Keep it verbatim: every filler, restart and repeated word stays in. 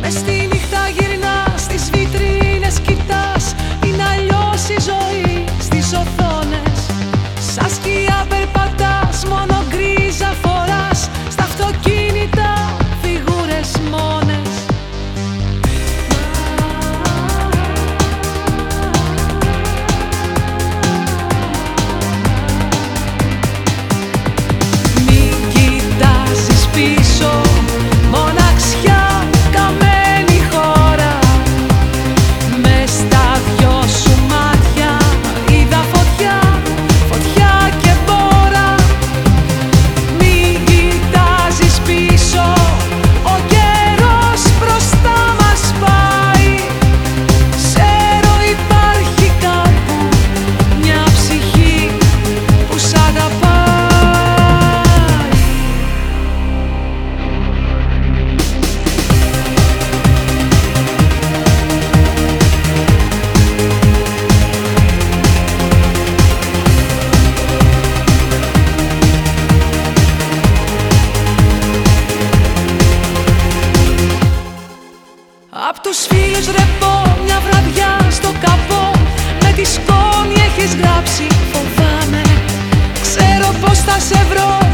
Μες στη νύχτα γυρνάς, στις βιτρίνες κοιτάς. Είναι αλλιώς η ζωή στις οθόνες. Σαν σκιά περπατάς, μόνο γκρίζα φοράς. Στα αυτοκίνητα φιγούρες μόνες. Μην κοιτάζεις πίσω, μοναξιά, καμένη χώρα. Μες στα δυο σου μάτια είδα φωτιά, φωτιά και μπόρα. Μην κοιτάζεις πίσω, ο καιρός μπροστά μας πάει. Ξέρω υπάρχει κάπου μια ψυχή που σ' αγαπάει. Απ' τους φίλους ρεπό, μια βραδιά στο καπό. Με τη σκόνη έχεις γράψει φοβάμαι. Ξέρω πως θα σε βρω.